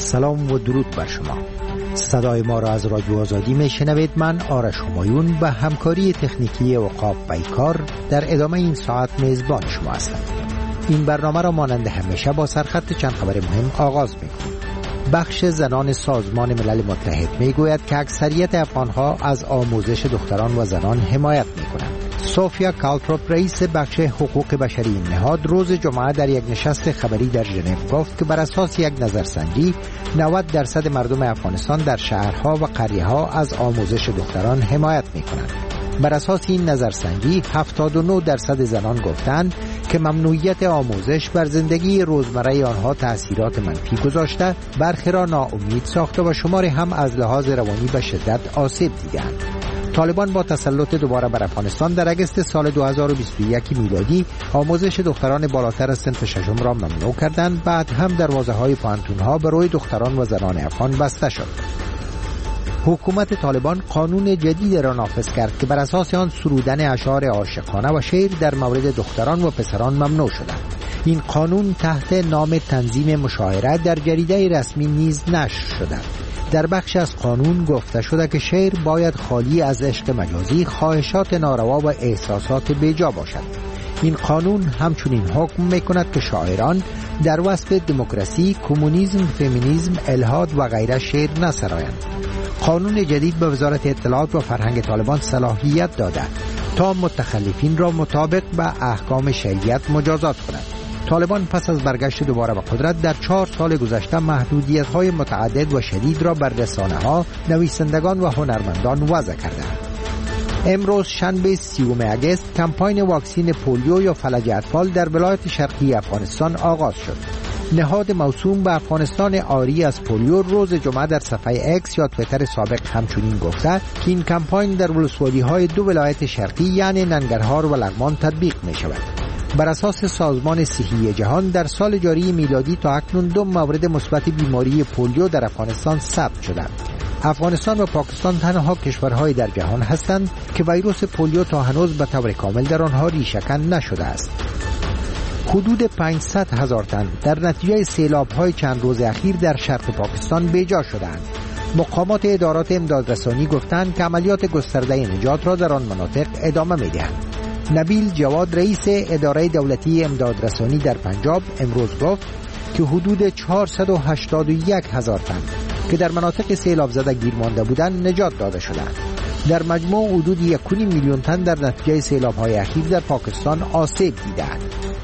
سلام و درود بر شما. صدای ما را از رادیو آزادی میشنوید. من آرش همایون به همکاری تکنیکی عقاب بیکار در ادامه این ساعت میزبان شما هستم. این برنامه را مانند همیشه با سرخط چند خبر مهم آغاز می‌کنیم. بخش زنان سازمان ملل متحد میگوید که اکثریت افغان‌ها از آموزش دختران و زنان حمایت می‌کنند. سوفیا کالتروپ رئیس بخش حقوق بشری این نهاد روز جمعه در یک نشست خبری در ژنو گفت که بر اساس یک نظرسنجی 90% مردم افغانستان در شهرها و قریه‌ها از آموزش دختران حمایت می‌کنند. بر اساس این نظرسنجی 79% زنان گفتند که ممنوعیت آموزش بر زندگی روزمره آنها تأثیرات منفی گذاشته، برخی را ناامید ساخته و شماری هم از لحاظ روانی به شدت آسیب دیدند. طالبان با تسلط دوباره بر افغانستان در اگست سال 2021 میلادی آموزش دختران بالاتر از صنف ششم را ممنوع کردند. بعد هم دروازه‌های پانتون‌ها به روی دختران و زنان افغان بسته شد. حکومت طالبان قانون جدید را نافذ کرد که بر اساس آن سرودن اشعار عاشقانه و شعر در مورد دختران و پسران ممنوع شده. این قانون تحت نام تنظیم مشاعره در جریده رسمی نیز نشر شده. در بخش از قانون گفته شده که شعر باید خالی از عشق مجازی، خواهشات ناروا و احساسات بیجا باشد. این قانون همچنین حکم می‌کند که شاعران در وصف دموکراسی، کمونیسم، فمینیسم، الحاد و غیره شعر نسرایند. قانون جدید به وزارت اطلاعات و فرهنگ طالبان صلاحیت داده تا متخلفین را مطابق به احکام شریعت مجازات کند. طالبان پس از برگشت دوباره به قدرت در 4 سال گذشته محدودیت‌های متعدد و شدید را بر رسانه‌ها، نویسندگان و هنرمندان وضع کردند. امروز شنبه 30 اگست کمپاین واکسین پولیو یا فلج اطفال در ولایت شرقی افغانستان آغاز شد. نهاد موسوم به افغانستان آری از پولیو روز جمعه در صفحه اکس یا توییتر سابق همچنین گفته که این کمپاین در ولسوالی‌های 2 ولایت شرقی یعنی ننگرهار و لغمان تطبیق می شود. بر اساس سازمان صحی جهان در سال جاری میلادی تا اکنون 2 مورد مثبت بیماری پولیو در افغانستان ثبت شدند. افغانستان و پاکستان تنها کشورهای در جهان هستند که ویروس پولیو تا هنوز به طور کامل در آنها ریشه‌کن نشده است. حدود 500,000 تن در نتیجه سیلاب‌های چند روز اخیر در شرق پاکستان بیجا شدند. مقامات ادارات امدادرسانی گفتند که عملیات گسترده نجات را در آن مناطق ادامه می‌دهند. نبیل جواد رئیس اداره دولتی امدادرسانی در پنجاب امروز گفت که حدود 481,000 تن که در مناطق سیلاب زده گیر مانده بودند نجات داده شدند. در مجموع حدود 1.5 میلیون تن در نتیجه سیلاب‌های اخیر در پاکستان آسیب دیدند.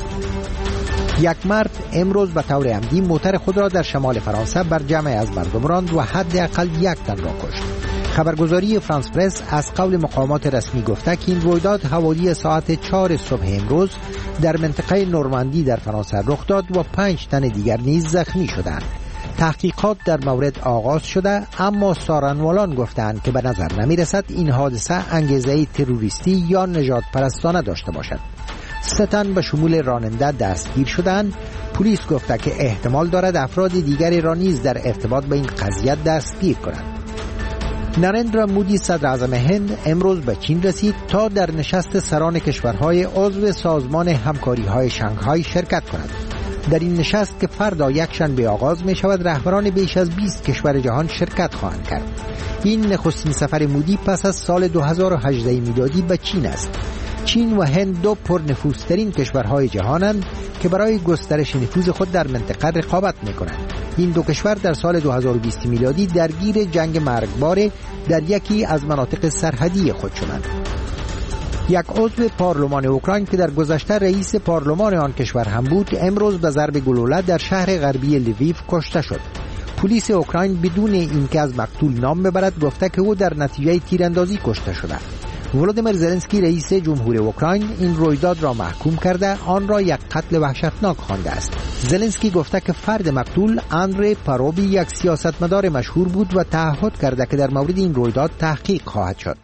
یک مرد امروز به طور عمدی موتر خود را در شمال فرانسه بر جمع از مردم راند و حداقل 1 تن را کشت. خبرگزاری فرانس پرس از قول مقامات رسمی گفته که این رویداد حوالی ساعت 4 صبح امروز در منطقه نورماندی در فرانسه رخ داد و 5 تن دیگر نیز زخمی شدند. تحقیقات در مورد آغاز شده، اما سارنوالان گفتند که به نظر نمی رسد این حادثه انگیزه تروریستی یا نژاد پرستانه داشته باشد. 3 تن به شمول راننده دستگیر شدند. پلیس گفته که احتمال دارد افراد دیگری را نیز در ارتباط با این قضیه دستگیر کنند. نریندرا مودی صدر اعظم هند امروز به چین رسید تا در نشست سران کشورهای عضو سازمان همکاری‌های شانگهای شرکت کند. در این نشست که فردا یک شنبه آغاز می شود رهبران بیش از 20 کشور جهان شرکت خواهند کرد. این نخستین سفر مودی پس از سال 2018 میلادی به چین است. چین و هند 2 پرنفوذترین کشورهای جهانند که برای گسترش نفوذ خود در منطقه رقابت می‌کنند. این 2 کشور در سال 2020 میلادی درگیر جنگ مرگبار در یکی از مناطق سرحدی خود شدند. یک عضو پارلمان اوکراین که در گذشته رئیس پارلمان آن کشور هم بود امروز به ضرب گلوله در شهر غربی لویو کشته شد. پلیس اوکراین بدون اینکه از مقتول نام ببرد گفته که او در نتیجه تیراندازی کشته شده. ولودیمیر زلنسکی رئیس جمهور اوکراین این رویداد را محکوم کرده آن را یک قتل وحشتناک خوانده است. زلنسکی گفته که فرد مقتول اندری پاروبی یک سیاستمدار مشهور بود و تعهد کرده که در مورد این رویداد تحقیق خواهد شد.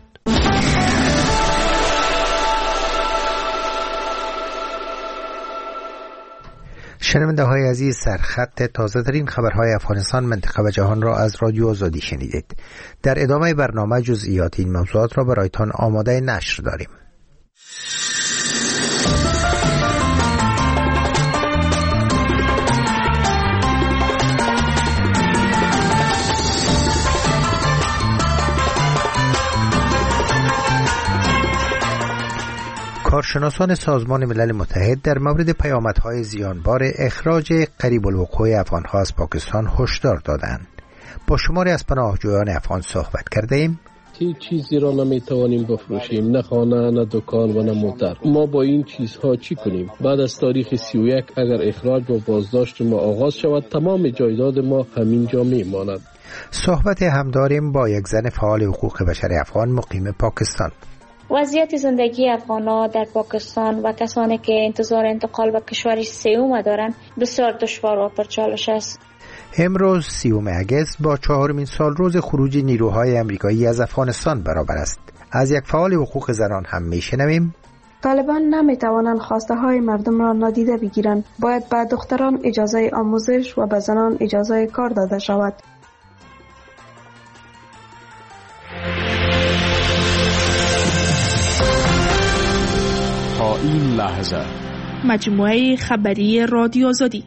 شنونده های عزیز، سرخط تازه ترین خبرهای افغانستان، منطقه و جهان را از رادیو آزادی شنیدید. در ادامه برنامه جزئیات این موضوعات را برایتان آماده نشر داریم. کارشناسان سازمان ملل متحد در مورد پیامدهای زیانبار اخراج قریب الوقوع افغانها از پاکستان هشدار دادند. با شماری از پناهجویان افغان صحبت کرده ایم. هیچ چیزی را نمیتوانیم بفروشیم، نه خانه، نه دکان و نه موتر. ما با این چیزها چی کنیم؟ بعد از تاریخ 31 اگر اخراج و بازداشت ما آغاز شود، تمام جایداد ما همینجا میماند. صحبت هم داریم با یک زن فعال حقوق بشر افغان مقیم پاکستان. وضعیت زندگی افغان‌ها در پاکستان و کسانی که انتظار انتقال به کشور سوم دارند بسیار دشوار و پرچالش است. امروز 30 اگست با 4مین سال روز خروج نیروهای امریکایی از افغانستان برابر است. از یک فعال حقوق زنان هم میشنویم. طالبان نمیتوانند خواسته های مردم را نادیده بگیرند. باید به دختران اجازه آموزش و به زنان اجازه کار داده شود. تا این لحظه مجموعه خبری رادیو آزادی.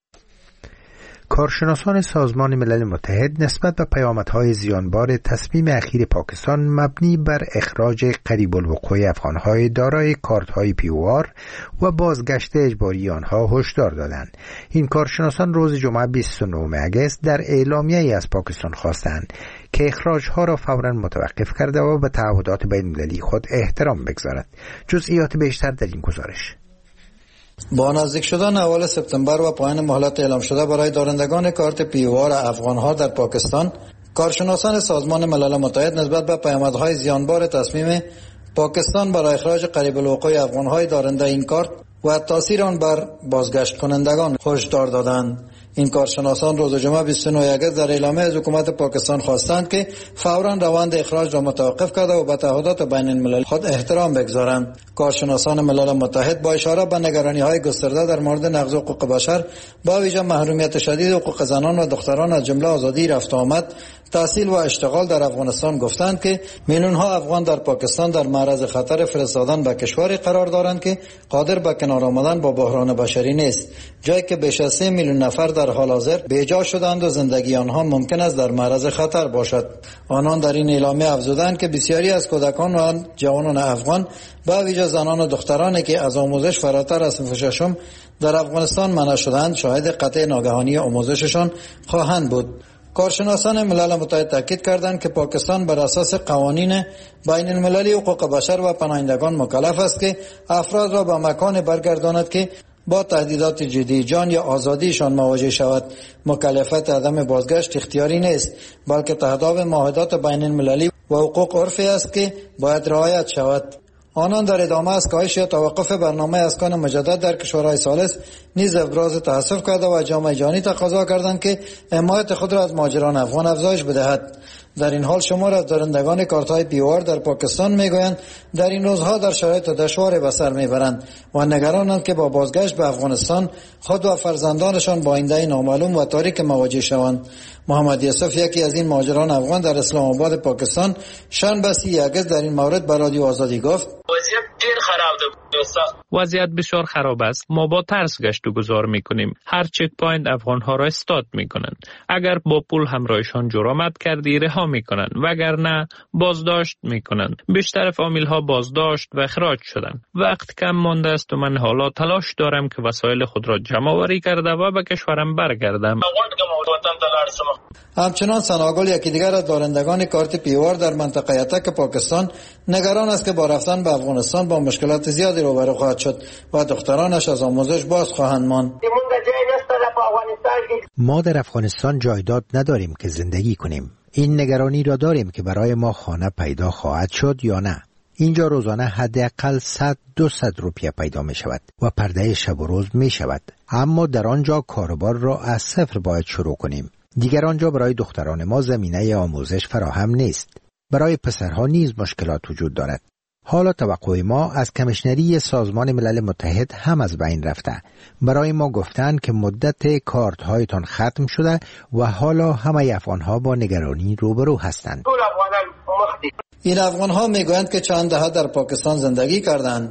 کارشناسان سازمان ملل متحد نسبت به پیامدهای زیانبار تصمیم اخیر پاکستان مبنی بر اخراج قریب الوقوع افغانهای دارای کارت‌های POR و بازگشت اجباری آنها هشدار دادند. این کارشناسان روز جمعه 29 اگست در اعلامیه‌ای از پاکستان خواستند که اخراج‌ها را فوراً متوقف کرده و به تعهدات بین‌المللی خود احترام بگذارد. جزئیات بیشتر در این گزارش. با نزدیک شدن اول سپتامبر و پایان مهلت اعلام شده برای دارندگان کارت POR افغانها در پاکستان، کارشناسان سازمان ملل متحد نسبت به پیامدهای زیانبار تصمیم پاکستان برای اخراج قریب الوقوع افغانهای دارنده این کارت و تاثیر آن بر بازگشت کنندگان هشدار دادند. این کارشناسان روز جمعه 29 اگست در اعلامیه از حکومت پاکستان خواستند که فوراً روند اخراج را متوقف کرده و به تعهدات بین المللی خود احترام بگذارند. کارشناسان ملل متحد با اشاره به نگرانی‌های گسترده در مورد نقض حقوق بشر، با ویژه محرومیت شدید حقوق زنان و دختران از جمله آزادی رفت و آمد، تحصیل و اشتغال در افغانستان گفتند که میلیون‌ها افغان در پاکستان در معرض خطر فرستادن به کشوری قرار دارند که قادر به کنار آمدن با بحران بشری نیست، جایی که بیش از 3 میلیون نفر در حال حاضر بیجا شدند و زندگی آنها ممکن است در معرض خطر باشد. آنان در این اعلامیه افزودند که بسیاری از کودکان و جوانان افغان، با ویژه زنان و دخترانی که از آموزش فراتر از صنف ششم در افغانستان منع شدند، شاهد قطع ناگهانی آموزششان خواهند بود. کارشناسان ملل متحد تاکید کردند که پاکستان بر اساس قوانین بین المللی حقوق بشر و پناهندگان مکلف است که افراد را به مکان برگرداند که با تهدیدات جدی جان یا آزادیشان مواجه شود. مکلفیت عدم بازگشت اختیاری نیست، بلکه تهداب معاهدات بین المللی و حقوق عرفی است که باید رعایت شود. آنان در ادامه از کاهش یا توقف برنامه اسکان مجدد در کشورهای ثالث نیز ابراز تأسف کرده و جامعه جهانی تقاضا کردند که حمایت خود را از مهاجران افغان افزایش بدهد. در این حال شمار از دارندگان کارت‌های POR در پاکستان میگویند در این روزها در شرایط دشواری به سر میبرند و نگرانند که با بازگشت به افغانستان خود و فرزندانشان با آینده نامعلوم و تاریک مواجه شوند. محمد یوسف، یکی از این مهاجران افغان در اسلام آباد پاکستان، شنبه 30 اگست در این مورد به رادیو آزادی گفت: وضعیت بسیار خراب است. ما با ترس گشت و گذار میکنیم. هر چک پوینت افغانها را استاد میکنند. اگر با پول همراهشان جرأت کردی رها میکنند، وگرنه بازداشت میکنند. بیشتر فامیلها بازداشت و اخراج شدند. وقت کم مانده است و من حالا تلاش دارم که وسایل خود را جمع آوری کرده و به کشورم برگردم. همچنان سناگل، یکی دیگر از دارندگان کارت POR در منطقه اتک پاکستان، نگران است که با رفتن به افغانستان با مشکلات زیادی روبرو خواهد شد و دخترانش از آموزش باز خواهند ماند. ما در افغانستان جایداد نداریم که زندگی کنیم. این نگرانی را داریم که برای ما خانه پیدا خواهد شد یا نه. اینجا روزانه حداقل 100-200 روپیه پیدا می شود و پرده شب و روز می شود، اما در آنجا کاروبار را از صفر باید شروع کنیم. دیگر آنجا برای دختران ما زمینه آموزش فراهم نیست. برای پسرها نیز مشکلات وجود دارد. حالا توقع ما از کمیشنری سازمان ملل متحد هم از بین رفته. برای ما گفتند که مدت کارت هایتان ختم شده و حالا همه افغانها با نگرانی روبرو هستند. این افغانها میگویند که چند دهه در پاکستان زندگی کردند.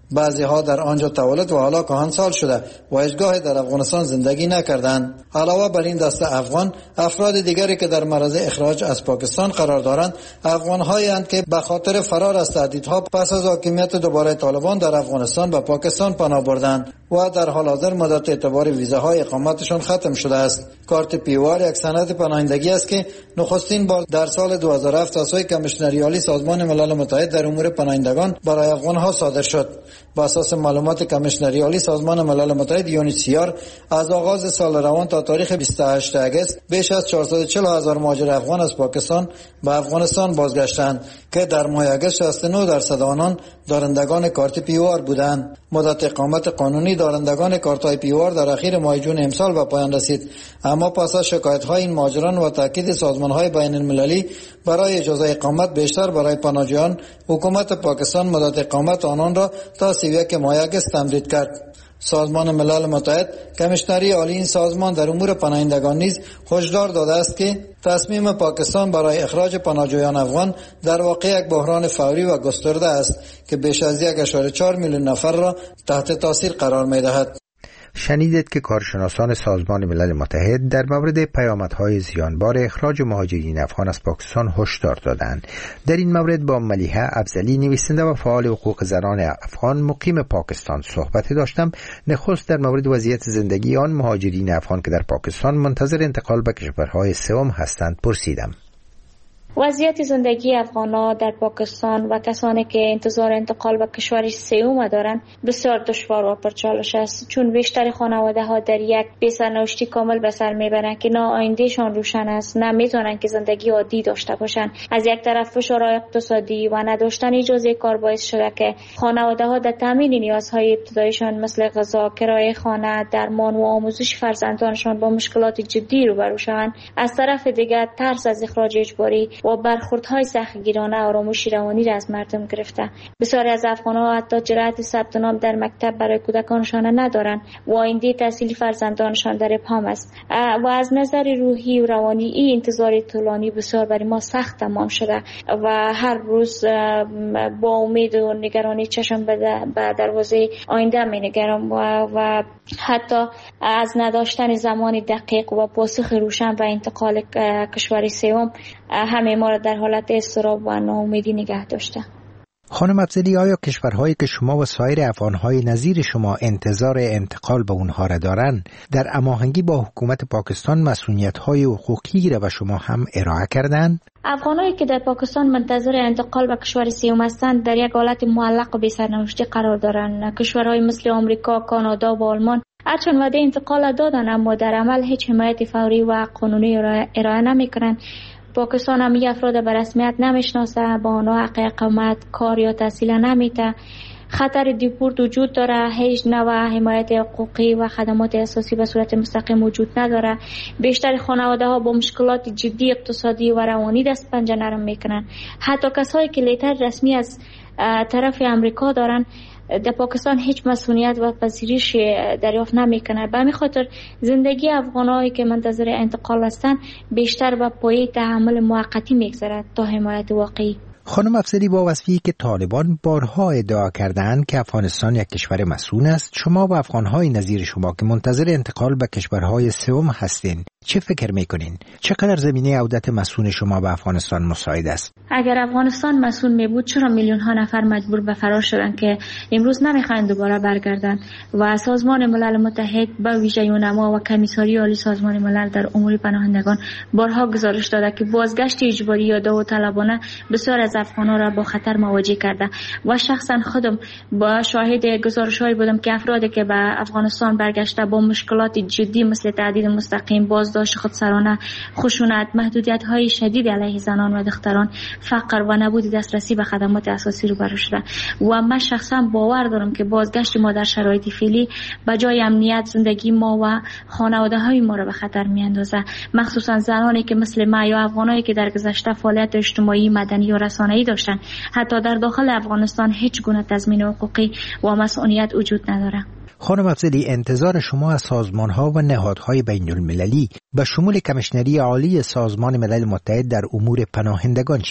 بعضی ها در آنجا تولد و حالا کهنسال شده و هیچگاه در افغانستان زندگی نکردند. علاوه بر این دسته افغان، افراد دیگری که در معرض اخراج از پاکستان قرار دارند افغان‌هایی اند که به خاطر فرار از تهدیدها پس از حاکمیت دوباره طالبان در افغانستان به پاکستان پناه بردند و در حال حاضر مدت اعتبار ویزاهای اقامتشان ختم شده است. کارت پیوار یک سند پناهندگی است که نخستین بار در سال 2007 از سوی کمیشنری عالی سازمان ملل متحد در امور پناهندگان برای افغان‌ها صادر شد. بر اساس معلومات کمیشنری عالی سازمان ملل متحد UNHCR از آغاز سال روان تا تاریخ 28 اگست بیش از 440,000 مهاجر افغان از پاکستان به افغانستان بازگشتند که در ماه اگست 69% آنان دارندگان کارت پیوار بودند. مدت اقامت قانونی دارندگان کارت‌های پیوار در اخیر ماه جون امسال به پایان رسید، اما پس از شکایت‌های این مهاجران و تاکید سازمان‌های بین‌المللی برای اجازه اقامت بیشتر برای پناهجویان، حکومت پاکستان مدت اقامت آنان را تا 31 ماه اگست تمدید کرد. سازمان ملل متحد کمیشنری عالی این سازمان در امور پناهندگان نیز هشدار داده است که تصمیم پاکستان برای اخراج پناهجویان افغان در واقع یک بحران فوری و گسترده است که بیش از 1.4 میلیون نفر را تحت تاثیر قرار می‌دهد. شنیدید که کارشناسان سازمان ملل متحد در مورد پیامدهای زیانبار اخراج مهاجرین افغان از پاکستان هشدار دادند. در این مورد با ملیحه افضلی، نویسنده و فعال حقوق زنان افغان مقیم پاکستان صحبت داشتم. نخست در مورد وضعیت زندگی آن مهاجرین افغان که در پاکستان منتظر انتقال به کشورهای سوم هستند پرسیدم. وضعیت زندگی افغان‌ها در پاکستان و کسانی که انتظار انتقال به کشور سوم دارند بسیار دشوار و پرچالش است، چون بیشتر خانواده‌ها در یک بی‌سرنوشتی کامل به سر میبرند که نه آیندهشان روشن است، نه میتونن که زندگی عادی داشته باشند. از یک طرف فشار اقتصادی و نداشتن اجازه کار باعث شده که خانواده‌ها در تامین نیازهای ابتداییشان مثل غذا، کرایه خانه، درمان و آموزش فرزندانشان با مشکلات جدی روبرو شوند. از طرف دیگر ترس از اخراج اجباری و برخوردهای سختگیرانه آرامش روانی را از مردم گرفته. بسیاری از افغان‌ها حتی جرأت ثبت نام در مکتب برای کودکانشان ندارند و آینده تحصیلی فرزندانشان در ابهام است و از نظر روحی و روانی این انتظار طولانی بسیار برای ما سخت تمام شده و هر روز با امید و نگرانی چشم به دروازه آینده می‌نگرم و حتی از نداشتن زمان دقیق و پاسخ روشن و انتقال کشور سوم همه ما را در حالت اضطراب و ناامیدی نگه داشته. خانم افضلی، آیا کشورهایی که شما و سایر افغانهای نظیر شما انتظار انتقال به اونها را دارند در هماهنگی با حکومت پاکستان مسئولیت‌های حقوقی را به شما هم ارائه کردند؟ افغانایی که در پاکستان منتظر انتقال به کشور سوم هستند در یک حالت معلق و بی‌سرنوشتی قرار دارند. کشورهای مثل آمریکا، کانادا و آلمان هرچند وعده انتقال دادند اما در عمل هیچ حمایت فوری و قانونی ارائه نمی‌کنند. پاکستان هم این افراد به رسمیت نمیشناسه، با آنها حق اقامت، کار یا تحصیل نمیده. خطر دیپورت وجود داره، هیچ نوع حمایت حقوقی و خدمات اساسی به صورت مستقیم وجود نداره. بیشتر خانواده ها با مشکلات جدی اقتصادی و روانی دست پنجه نرم میکنن. حتی کسایی که لیتر رسمی از طرف امریکا دارن در پاکستان هیچ مسئولیت و پذیرش دریافت نمیکنه. به همین خاطر زندگی افغانایی که منتظر انتقال هستند بیشتر به پایه تحمل موقتی میگذرد تا حمایت واقعی. خانم افضلی، با وصفی که طالبان بارها ادعا کردند که افغانستان یک کشور مسئول است، شما و افغانهای نظیر شما که منتظر انتقال به کشورهای سوم هستین چه فکر میکنین؟ چقدر زمینه عودت مسئول شما به افغانستان مساعد است؟ اگر افغانستان مسئول می بود چرا میلیون ها نفر مجبور به فرار شدند که امروز نمیخواین دوباره برگردند؟ و سازمان ملل متحد به ویژه یونما و کمیساری عالی سازمان ملل در امور پناهندگان بارها گزارش داده که بازگشت اجباری یا داوطلبانه بسیار از افغانان را با خطر مواجه کرده و شخصا خودم با شاهد گزارش‌هایی بودم که افرادی که به افغانستان برگشته با مشکلات جدی مثل تهدید مستقیم، بازداشت خودسرانه، خشونت، محدودیت‌های شدید علیه زنان و دختران، فقر و نبود دسترسی به خدمات اساسی روبرو شده و من شخصا باور دارم که بازگشت ما در شرایط فعلی به جای امنیت زندگی ما و خانواده‌های ما را به خطر می‌اندازه، مخصوصا زنانی که مثل ما یا افغانایی که در گذشته فعالیت اجتماعی، مدنی و رسانه‌ای داشتن. حتی در داخل افغانستان هیچ گونه تضمین حقوقی و مسئولیت وجود نداره. خانم افضلی، انتظار شما از سازمان‌ها و نهادهای بین‌المللی به شمول کمیشنری عالی سازمان ملل متحد در امور پناهندگان چیست؟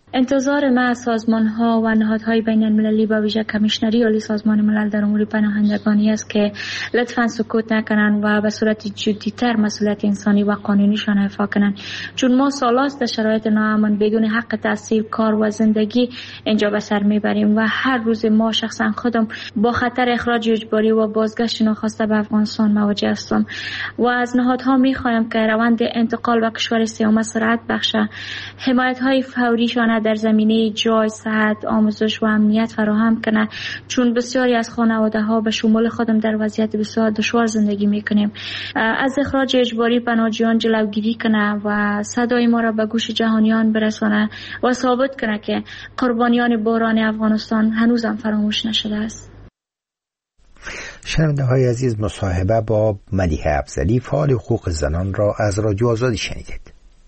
انتظار ما از سازمان‌ها و نهادهای بین‌المللی و ویژه کمیشنری عالی سازمان ملل در امور پناهندگانی است که لطفاً سکوت نکنند و به صورت جدی‌تر مسئولیت انسانی و قانونیشان اعفا کنند، چون ما سالاست در شرایط ناامن بدون حق تحصیل، کار و زندگی اینجا به سر میبریم و هر روز ما شخصا خودم با خطر اخراج اجباری و بازگشت ناخواسته به افغانستان مواجه هستم و از نهادها می‌خوایم که روند انتقال به کشور سوم سرعت بخشه، حمایت‌های فوریشان در زمینه جای، صحت، آموزش و امنیت فراهم کنه، چون بسیاری از خانواده‌ها به شمول خودم در وضعیت بسیار دشوار زندگی میکنیم. از اخراج اجباری پناهجویان جلوگیری کنه و صدای ما را به گوش جهانیان برسانه و ثابت کنه که قربانیان بحران افغانستان هنوزم فراموش نشده است. شنونده های عزیز، مصاحبه با ملیحه افضلی فعال حقوق زنان را از رادیو آزادی شنیدید.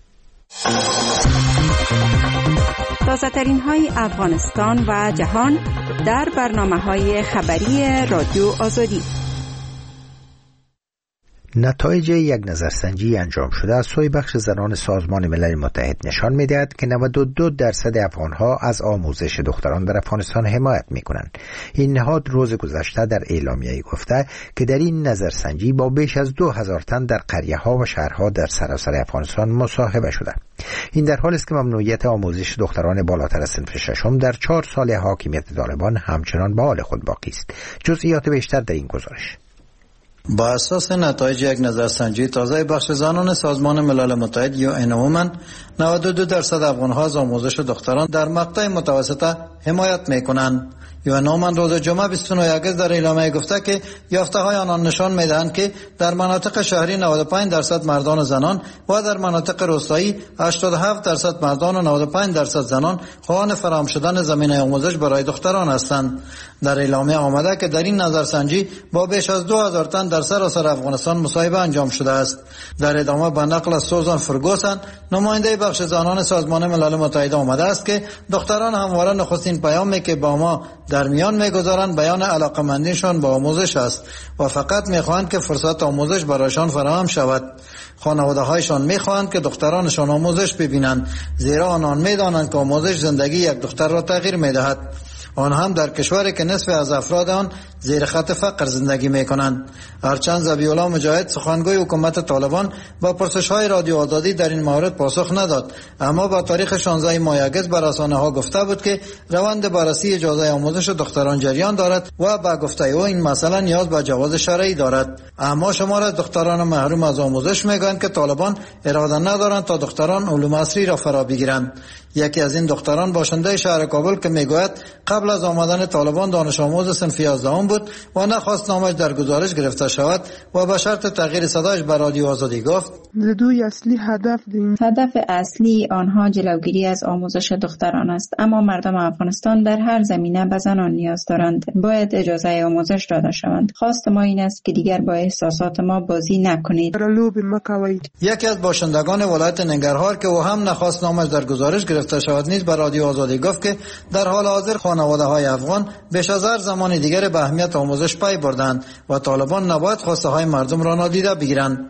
تازه ترین های افغانستان و جهان در برنامه های خبری رادیو آزادی. نتایج یک نظرسنجی انجام شده از سوی بخش زنان سازمان ملل متحد نشان می‌دهد که 92% افغان‌ها از آموزش دختران در افغانستان حمایت می‌کنند. این نهاد روز گذشته در اعلامیه‌ای گفته که در این نظرسنجی با بیش از 2000 تن در قریه‌ها و شهرها در سراسر افغانستان مصاحبه شده. این در حالی است که ممنوعیت آموزش دختران بالاتر از صنف ششم در 4 سال حاکمیت طالبان همچنان به حال خود باقی است. جزئیات بیشتر در این گزارش. با اساس نتایج یک نظرسنجی تازه بخش زنان سازمان ملل متحد UN 92% افغان‌ها از آموزش دختران در مقطع متوسطه حمایت می‌کنند. UN روز جمعه 29 اگست در اعلامیه گفته که یافته‌های آنان نشان می‌دهند که در مناطق شهری 95% مردان و زنان و در مناطق روستایی 87% مردان و 95% زنان خواهان فراهم شدن زمینه آموزش برای دختران هستند. در اعلامیه آمده که در این نظرسنجی با بیش از 2000 تن در سراسر افغانستان مصاحبه انجام شده است. در ادامه به نقل از سوزان فرگوسن، نماینده بخش زنان سازمان ملل متحد آمده است که دختران همواره نخستین پیامی که با ما در میان میگذارند بیان علاقمندیشان به آموزش است و فقط میخواهند که فرصت آموزش برایشان فراهم شود. خانواده‌هایشان میخواهند که دخترانشان آموزش ببینند، زیرا آنان میدانند که آموزش زندگی یک دختر را تغییر میدهد. آن هم در کشوری که نصف از افراد آن زیر خط فقر زندگی میکنند. هرچند ذبیح‌الله مجاهد سخنگوی حکومت طالبان با پرسش‌های رادیو آزادی در این مورد پاسخ نداد، اما با تاریخ 16 ماه اگست به رسانه‌ها گفته بود که روند بررسی اجازه آموزش دختران جریان دارد و با گفته او این مسئله نیاز به جواز شرعی دارد. اما شمار از دختران محروم از آموزش میگویند که طالبان اراده ندارند تا دختران علوم عصری را فرا بگیرند. یکی از این دختران باشنده شهر کابل که میگوید قبل از آمدن طالبان دانش آموز صنف 11 بود و نخواست نامش در گزارش گرفته شود و به شرط تغییر صدایش به رادیو آزادی گفت هدف اصلی آنها جلوگیری از آموزش دختران است، اما مردم افغانستان در هر زمینه به زنان نیاز دارند. باید اجازه آموزش داده شوند. خواست ما این است که دیگر با احساسات ما بازی نکنید. یکی از باشندگان ولایت ننگرهار که او هم نخواست نامش در گزارش گرفته شود نیز به رادیو آزادی گفت که در حال حاضر خانواده‌های افغان بیش از هر زمان دیگر به اهمیت آموزش پی بردند و طالبان نباید خواسته های مردم را نادیده بگیرند.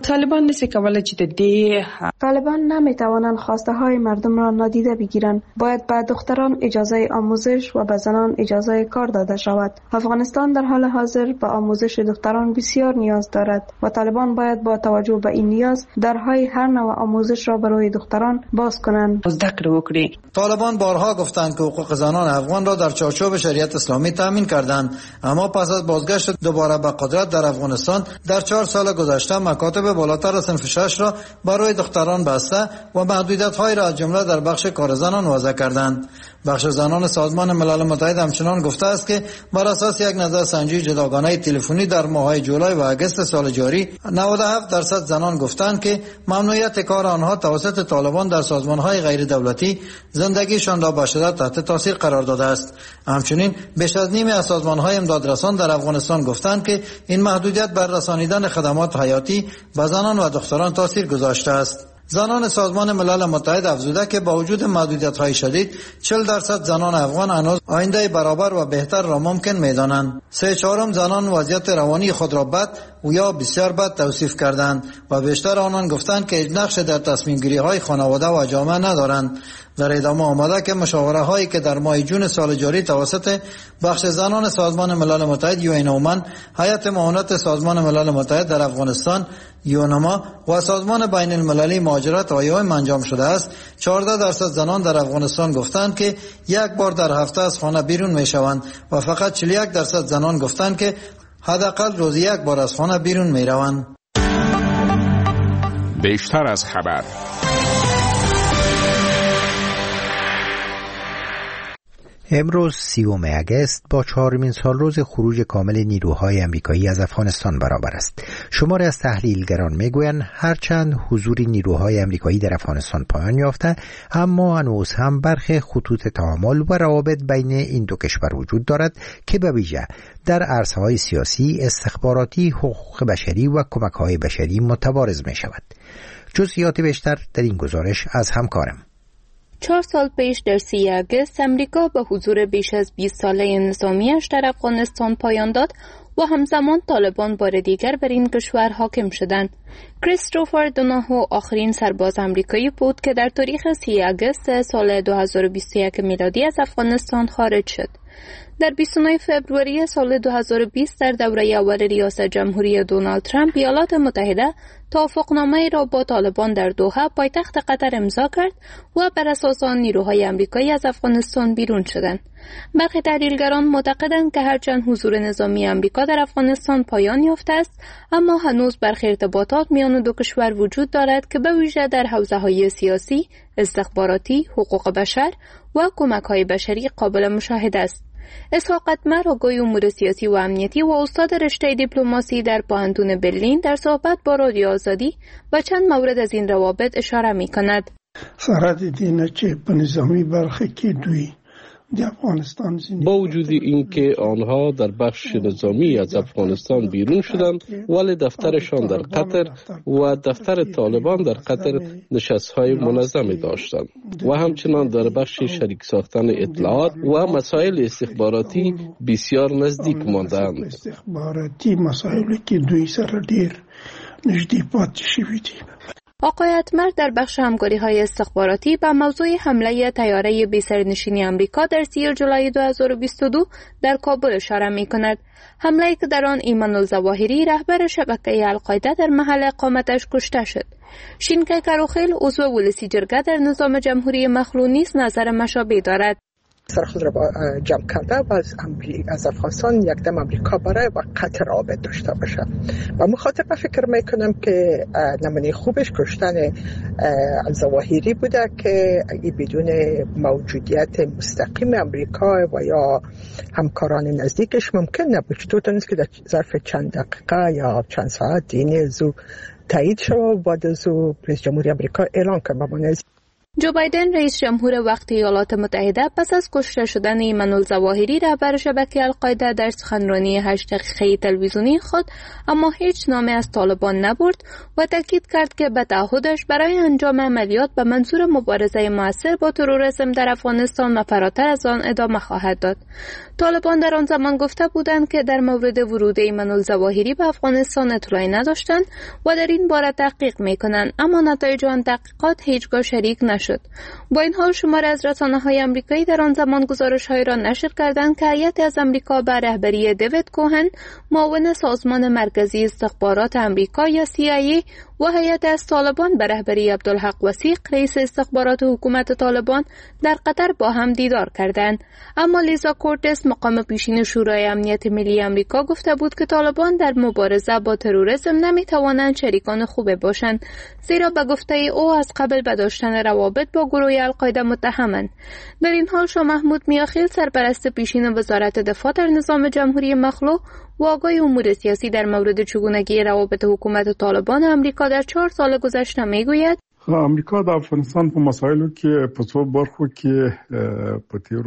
طالبان نمیتوانند خواسته های مردم را نادیده بگیرند. باید به دختران اجازه آموزش و به زنان اجازه کار داده شود. افغانستان در حال حاضر به آموزش دختران بسیار نیاز دارد و طالبان باید با توجه به این نیاز درهای هر نوع آموزش را برای دختران باز کنند. طالبان بارها گفتند که حقوق زنان افغان را در چارچوب شریعت اسلامی تامین کردند، اما پس از بازگشت دوباره به قدرت در افغانستان در 4 سال گذشته مکاتب بالاتر از صنف 6 را برای دختران بسته و محدودیت‌های را از جمله در بخش کار زنان وضع کردند. بخش زنان سازمان ملل متحد همچنان گفته است که بر اساس یک نظرسنجی جداگانه تلفنی در ماه‌های جولای و آگوست سال جاری 97% زنان گفتند که ممنوعیت کار آنها توسط طالبان در سازمان‌های غیر دولتی زندگیشان را به شدت تحت تاثیر قرار داده است. همچنین بیش از نیمی از سازمان‌های امدادرسان در افغانستان گفتند که این محدودیت بر رسانیدن خدمات حیاتی به زنان و دختران تاثیر گذاشته است. زنان سازمان ملل متحد افزوده که با وجود محدودیت‌های شدید 40% زنان افغان هنوز آینده برابر و بهتر را ممکن می‌دانند. 3/4 زنان وضعیت روانی خود را بد و یا بسیار بد توصیف کردند و بیشتر آنان گفتند که نقش در تصمیم گیری های خانواده و جامعه ندارند. در ادامه آمده که مشاوره هایی که در ماه جون سال جاری توسط بخش زنان سازمان ملل متحد یونومن، هیئت معاونت سازمان ملل متحد در افغانستان یونما و سازمان بین المللی مهاجرت آیوم انجام شده است، 14% زنان در افغانستان گفتند که یک بار در هفته از خانه بیرون می شوند و فقط 41% زنان گفتند که حداقل روزی یک بار از خانه بیرون می روند. بیشتر از خبر. امروز 30 اگست با 4مین سالروز خروج کامل نیروهای آمریکایی از افغانستان برابر است. شماری از تحلیلگران میگویند هرچند حضور نیروهای آمریکایی در افغانستان پایان یافته، اما هنوز هم برخی خطوط تعامل و روابط بین این دو کشور وجود دارد که به ویژه در عرصه‌های سیاسی، استخباراتی، حقوق بشری و کمک‌های بشری متوارز می شود. جزئیات بیشتر در این گزارش از همکارم. 4 سال پیش در 30 اگست امریکا به حضور بیش از 20 ساله نظامیش در افغانستان پایان داد و همزمان طالبان بار دیگر بر این کشور حاکم شدند. کریستوفر دوناهو آخرین سرباز امریکایی بود که در تاریخ 30 اگست سال 2021 میلادی از افغانستان خارج شد. در 29 فوریه سال 2020 در دوره اول ریاست جمهوری دونالد ترامپ ایالات متحده توافقنامه را با طالبان در دوحه پایتخت قطر امضا کرد و بر اساس آن نیروهای آمریکایی از افغانستان بیرون شدند. برخی تحلیلگران معتقدند که هرچند حضور نظامی آمریکا در افغانستان پایان یافته است، اما هنوز برخی ارتباطات میان دو کشور وجود دارد که به ویژه در حوزه‌های سیاسی، استخباراتی، حقوق بشر و کمک‌های بشری قابل مشاهده است. اسحاق اتمر، آگوی امور سیاسی و امنیتی و استاد رشته دیپلماسی در پوهنتون برلین، در صحبت با رادیو آزادی و چند مورد از این روابط اشاره می کند. سرحد دینه چه په نظامی برخه کې دوی با وجود اینکه آنها در بخش نظامی از افغانستان بیرون شدند، ولی دفترشان در قطر و دفتر طالبان در قطر نشست‌های منظمی داشتند و همچنان در بخش شریک ساختن اطلاعات و مسائل استخباراتی بسیار نزدیک ماندند. استخباراتی مسائلی که دوی سره ډیر نزدیک پاتې شوي دي. آقای اتمر در بخش همکاری‌های استخباراتی به موضوع حمله طیاره بی‌سرنشین آمریکا در 30 جولای 2022 در کابل اشاره می‌کند. حمله‌ای که در آن ایمان الظواهری رهبر شبکه القاعده در محل اقامتش کشته شد. شینکای کروخیل، عضو ولسی جرگه در نظام جمهوری مخلوع نیز نظر مشابه دارد. سر خود را جمع کرده و از افغانستان یک دم امریکا برای و قطر رابط داشته باشه و مخاطب فکر میکنم که نمونه خوبش کشتن الظواهری بوده که بدون موجودیت مستقیم امریکا و یا همکاران نزدیکش ممکن نبود. چطور نیست که در ظرف چند دقیقه یا چند ساعت دینی زو تایید شد و بعد از رئیس جمهوری امریکا اعلان کرد. جو بایدن رئیس جمهور وقت ایالات متحده پس از کشته شدن ایمان الظواهری رهبر شبکه القاعده در سخنرانی 8 دقیقه‌ای تلویزیونی خود اما هیچ نامی از طالبان نبرد و تاکید کرد که به تعهدش برای انجام عملیات به منظور مبارزه مؤثر با تروریسم در افغانستان و فراتر از آن ادامه خواهد داد. طالبان در آن زمان گفته بودند که در مورد ورود ایمان الظواهری به افغانستان اطلاعی نداشتند و در این باره تحقیق می‌کنند، اما نتایج آن تحقیقات هیچگاه شریک نشد. با این حال شماری از رسانه‌های آمریکایی در آن زمان گزارش‌هایی را نشر کردند که هیئتی از آمریکا به رهبری دیوید کوهن، معاون سازمان مرکزی استخبارات آمریکا یا CIA و هیئت از طالبان به رهبری عبدالحق وثیق، رئیس استخبارات حکومت طالبان، در قطر با هم دیدار کردند. اما لیزا کورتس، مقام پیشین شورای امنیت ملی آمریکا، گفته بود که طالبان در مبارزه با تروریسم نمی‌توانند شریکان خوب باشند، زیرا به گفته او از قبل به داشتن روابط با گروه القاعده متهمند. در این حال شاه محمود میاخیل، سرپرست پیشین وزارت دفاع در نظام جمهوری مخلوع و آگاه امور سیاسی در مورد چگونگی روابط حکومت طالبان آمریکا در 4 سال گذشته میگوید امریکا د افغانستان په مسایلو کې په څو برخو کې په تیرو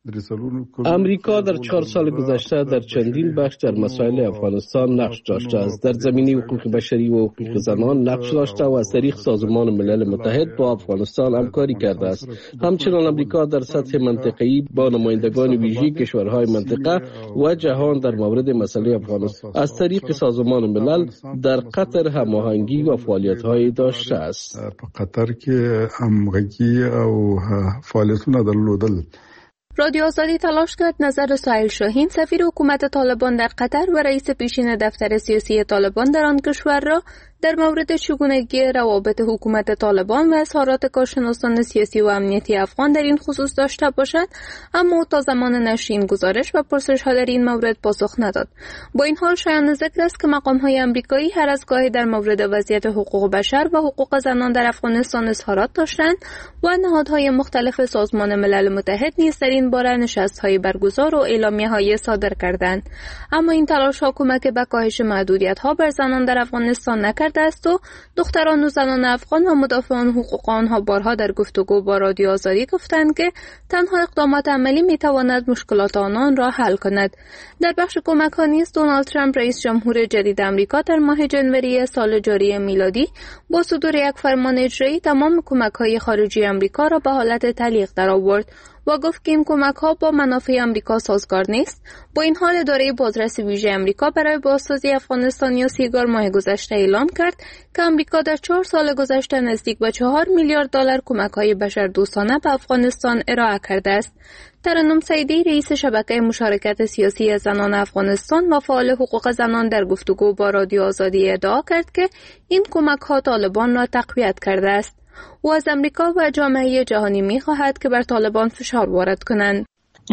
امریکا در 4 سال گذشته در چندین بخش در مسائل افغانستان نقش داشته است. در زمینه حقوق بشری و حقوق زنان نقش داشته و از طریق سازمان ملل متحد با افغانستان همکاری کرده است. همچنین امریکا در سطح منطقه‌ای با نمایندگان ویژه کشورهای منطقه و جهان در مورد مسئله افغانستان از طریق سازمان ملل در قطر هماهنگی و فعالیت‌های داشته است. قطر کې همغږي او فعالیتونه درلودل. رادیو آزادی تلاش کرد نظر سهیل شاهین سفیر حکومت طالبان در قطر و رئیس پیشین دفتر سیاسی طالبان در آن کشور را در مورد چگونگی روابط حکومت طالبان و اظهارات کارشناسان سیاسی و امنیتی افغان در این خصوص داشته باشد، اما تا زمان نشر این گزارش و پرسش‌ها در این مورد پاسخ نداد. با این حال شایان ذکر است که مقام‌های آمریکایی هر از گاهی در مورد وضعیت حقوق بشر و حقوق زنان در افغانستان اظهارات داشتند و نهادهای مختلف سازمان ملل متحد نیز در این باره نشست‌های برگزار و اعلامیه‌های صادر کردند. اما این تلاش‌ها کمک به کاهش محدودیت‌ها بر زنان در افغانستان نکرده است و دختران و زنان افغان و مدافعان حقوق آنها بارها در گفتگو با رادیو آزادی گفتند که تنها اقدامات عملی میتواند مشکلات آنان را حل کند. در بخش کمک‌ها نیز دونالد ترامپ رئیس جمهور جدید آمریکا در ماه ژانویه سال جاری میلادی با صدور یک فرمان اجرایی تمام کمک‌های خارجی آمریکا را به حالت تعلیق درآورد و گفت که این کمک‌ها با منافع آمریکا سازگار نیست. با این حال اداره بازرسی ویژه آمریکا برای بازسازی افغانستان یا سیگار ماه گذشته اعلام کرد که آمریکا در 4 سال گذشته نزدیک به 4 میلیارد دلار کمک‌های بشردوستانه به افغانستان ارائه کرده است. ترنم سعیدی رئیس شبکه مشارکت سیاسی زنان افغانستان و فعال حقوق زنان در گفتگو با رادیو آزادی ادعا کرد که این کمک‌ها طالبان را تقویت کرده است. او از امریکا و جامعه جهانی می‌خواهد که بر طالبان فشار وارد کنند.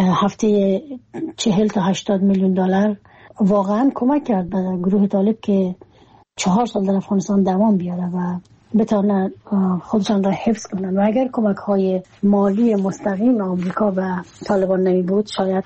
هفته 40 تا 80 میلیون دلار واقعا کمک کرد به گروه طالب که 4 سال در افغانستان دوام بیاره و بتونن خودشان را حفظ کنند. و اگر کمک‌های مالی مستقیم آمریکا به طالبان نمی بود شاید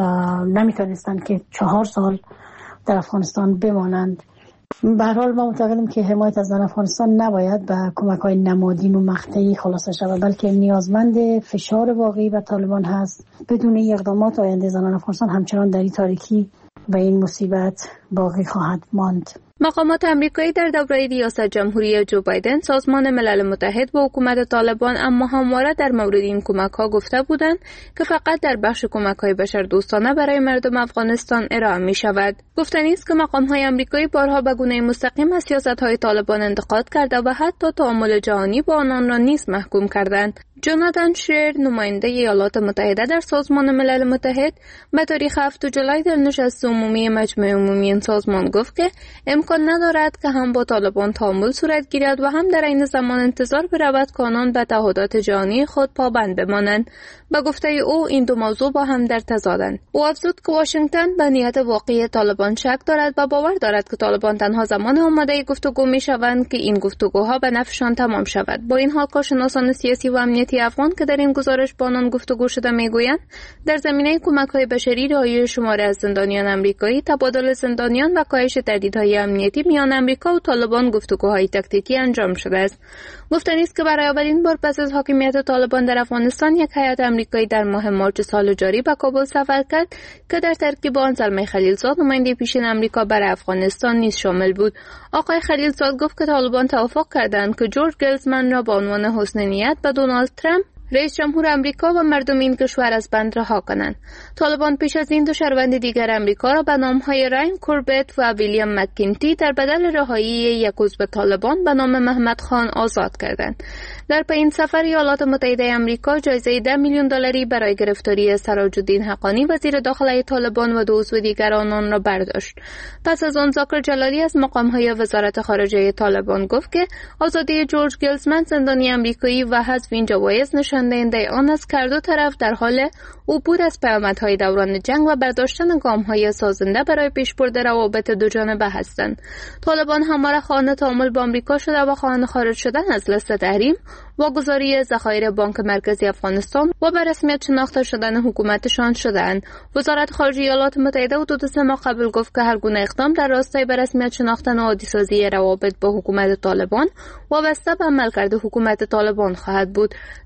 نمیتونستند که 4 سال در افغانستان بمانند. به هر حال ما معتقدیم که حمایت از زنان افغانستان نباید به کمک‌های نمادین و مقطعی خلاصه شود، بلکه نیازمند فشار واقعی به طالبان هست. بدون این اقدامات آینده زنان افغانستان همچنان در این تاریکی و این مصیبت باقی خواهد ماند. مقامات آمریکایی در دوره ریاست جمهوری جو بایدن سازمان ملل متحد و حکومت طالبان اما همواره در مورد این کمک‌ها گفته بودند که فقط در بخش کمک‌های بشردوستانه برای مردم افغانستان ارائه می‌شود. گفتنی است که مقام‌های آمریکایی بارها به گونه مستقیم از سیاست‌های طالبان انتقاد کرده و حتی تعامل جهانی با آنان را نیز محکوم کردند. جوناتان شیر نماینده ایالات متحده در سازمان ملل متحد به تاریخ 7 جولای در نشست عمومی مجمع عمومی این سازمان گفت که امکان ندارد که هم با طالبان تعامل صورت گیرد و هم در این زمان انتظار برود که آنان به تعهدات جهانی خود پابند بمانند. به گفته او این دو موضوع با هم در تضادند. او افزود که واشنگتن به نیت واقعی طالبان شک دارد و باور دارد که طالبان تنها زمان آماده گفتگو می‌شوند که این گفتگوها به نفعشان تمام شود. با این حال کارشناسان سیاسی و امنیتی افغان که در این گزارش با آنان گفتگو شده میگویند در زمینه کمک‌های بشری رهایی شماری از زندانیان آمریکایی، تبادل زندانیان و کاهش تهدیدهای امنیتی میان آمریکا و طالبان گفتگوهای تاکتیکی انجام شده است. گفتنی است که برای اولین بار پس از حاکمیت طالبان در افغانستان یک هیئت آمریکایی در ماه مارس سال جاری به کابل سفر کرد که در ترکیب آن زلمه خلیلزاد نماینده پیشین آمریکا برای افغانستان نیز شامل بود. آقای خلیلزاد گفت که طالبان توافق کردند که جورج گلزمن را به عنوان حسن نیت به دونالد ترامپ رئیس جمهور آمریکا و مردم این کشور از بند رها کنند. طالبان پیش از این دو شهروند دیگر آمریکا را به نام‌های راین کوربت و ویلیام مکینتی در بدل رهایی یک عضو طالبان به نام محمد خان آزاد کردند. در پایین سفر ایالات متحده آمریکا جایزه 10 میلیون دلاری برای گرفتاری سراج الدین حقانی وزیر داخله طالبان و دو عضو دیگر آنان را برداشت. پس از آن ذاکر جلالی از مقام‌های وزارت خارجه طالبان گفت که آزادی جورج گلزمن زندانی آمریکایی و حذف این جوایز نشان‌دهنده آن است که هر دو طرف در حال عبور از پیامدهای دوران جنگ و برداشتن گام‌های سازنده برای پیشبرد روابط دوجانبه هستند. طالبان همواره خواهان تعامل با آمریکا شده و خواهان خارج شدن از لیست تحریم، واگذاری ذخایر بانک مرکزی افغانستان و به رسمیت شناخته شدن حکومتشان شدند. وزارت خارجه ایالات متحده حدود 3 ماه قبل گفت که هر گونه اقدام در راستای به رسمیت شناختن و عادی‌سازی روابط با حکومت طالبان وابسته به عملکرد حکومت طالبان خواهد بود. در 4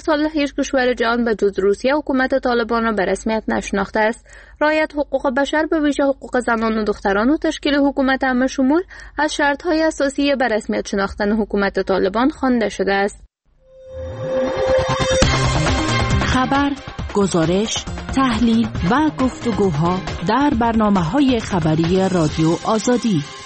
سال هیچ کشور جهان به جز روسیه حکومت طالبان را به رسمیت نشناخته است. رعایت حقوق بشر به ویژه حقوق زنان و دختران و تشکیل حکومت همه‌شمول از شرط‌های اساسی به رسمیت شناختن حکومت طالبان خوانده شده است. خبر، گزارش، تحلیل و گفتگوها در برنامه‌های خبری رادیو آزادی.